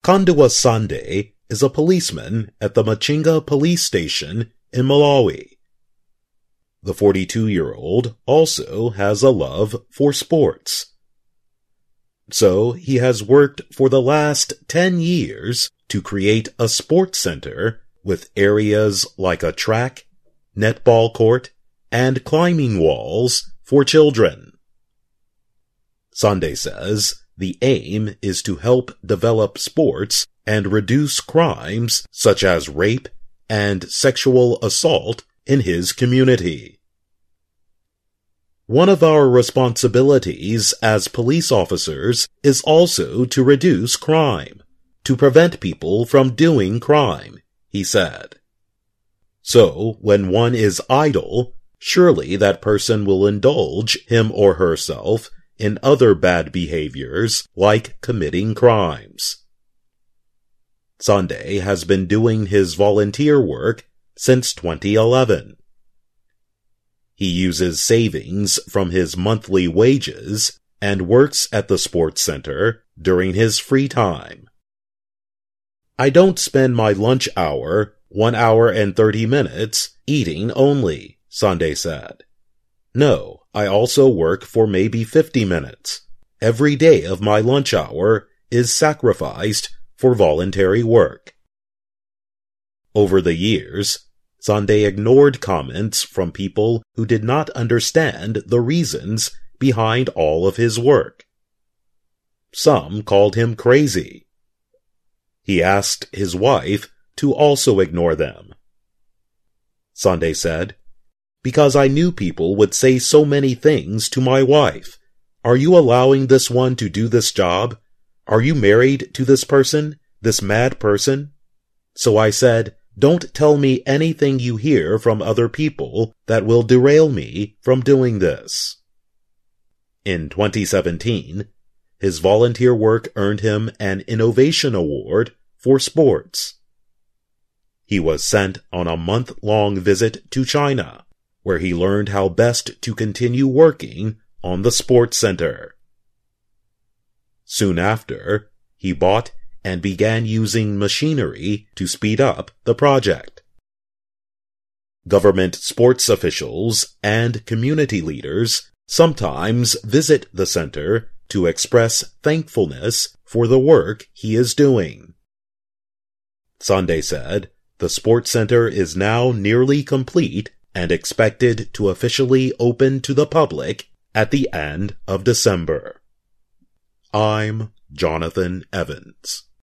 Kandua Sande is a policeman at the Machinga police station in Malawi. The 42-year-old also has a love for sports. So he has worked for the last 10 years to create a sports center with areas like a track, netball court, and climbing walls for children. Sande says the aim is to help develop sports and reduce crimes such as rape and sexual assault in his community. One of our responsibilities as police officers is also to reduce crime, to prevent people from doing crime, he said. So, when one is idle, surely that person will indulge him or herself in other bad behaviors like committing crimes. Sande has been doing his volunteer work since 2011. He uses savings from his monthly wages and works at the sports center during his free time. I don't spend my lunch hour, 1 hour and 30 minutes, eating only, Sande said. No, I also work for maybe 50 minutes. Every day of my lunch hour is sacrificed for voluntary work. Over the years, Sande ignored comments from people who did not understand the reasons behind all of his work. Some called him crazy. He asked his wife to also ignore them. Sande said, "Because I knew people would say so many things to my wife. Are you allowing this one to do this job? Are you married to this person, this mad person?" So I said, "Don't tell me anything you hear from other people that will derail me from doing this." In 2017, his volunteer work earned him an Innovation Award for sports. He was sent on a month-long visit to China, where he learned how best to continue working on the sports center. Soon after, he bought and began using machinery to speed up the project. Government sports officials and community leaders sometimes visit the center to express thankfulness for the work he is doing. Sande said the sports center is now nearly complete and expected to officially open to the public at the end of December. I'm Jonathan Evans.